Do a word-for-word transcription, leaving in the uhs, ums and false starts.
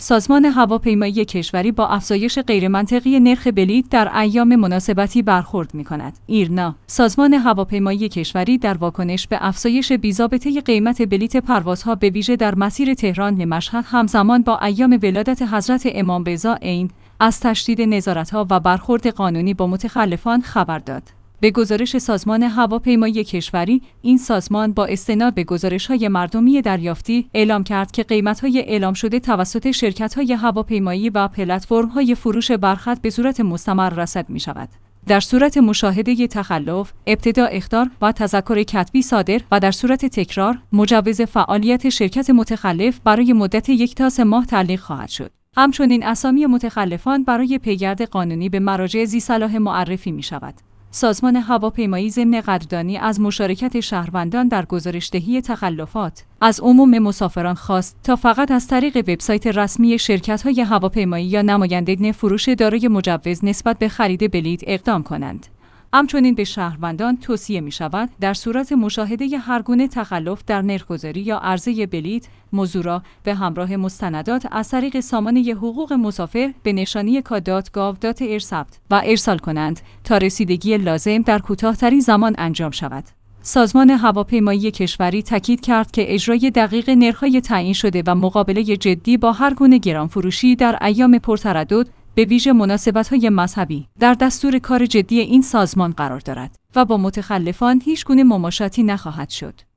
سازمان هواپیمایی کشوری با افزایش غیرمنطقی نرخ بلیط در ایام مناسبتی برخورد می‌کند. ایرنا، سازمان هواپیمایی کشوری در واکنش به افزایش بی‌ضابطه قیمت بلیط پروازها به ویژه در مسیر تهران به مشهد همزمان با ایام ولادت حضرت امام رضا عین از تشدید نظارت‌ها و برخورد قانونی با متخلفان خبر داد. به گزارش سازمان هواپیمایی کشوری، این سازمان با استناد به گزارش‌های مردمی دریافتی اعلام کرد که قیمت‌های اعلام شده توسط شرکت‌های هواپیمایی و پلتفرم‌های فروش برخط به صورت مستمر رصد می‌شود. در صورت مشاهده تخلف، ابتدا اخطار و تذکر کتبی صادر و در صورت تکرار، مجوز فعالیت شرکت متخلف برای مدت یک تا سه ماه تعلیق خواهد شد. همچنین اسامی متخلفان برای پیگرد قانونی به مراجع ذی‌صلاح معرفی می‌شود. سازمان هواپیمایی ضمن قدردانی از مشارکت شهروندان در گزارش‌دهی تخلفات از عموم مسافران خواست تا فقط از طریق وبسایت رسمی شرکت‌های هواپیمایی یا نمایندگان فروش دارای مجوز نسبت به خرید بلیط اقدام کنند. همچنین به شهروندان توصیه می‌شود در صورت مشاهده هر گونه تخلف در نرخ‌گذاری یا عرضه بلیط، موضوع را به همراه مستندات از طریق سامانه حقوق مسافر به نشانی کا دات گاو دات ار ثبت و ارسال کنند تا رسیدگی لازم در کوتاه‌ترین زمان انجام شود. سازمان هواپیمایی کشوری تاکید کرد که اجرای دقیق نرخ‌های تعیین شده و مقابله جدی با هر گونه گرانفروشی در ایام پرتردد به ویژه مناسبت‌های مذهبی در دستور کار جدی این سازمان قرار دارد و با متخلفان هیچ گونه مماشاتی نخواهد شد.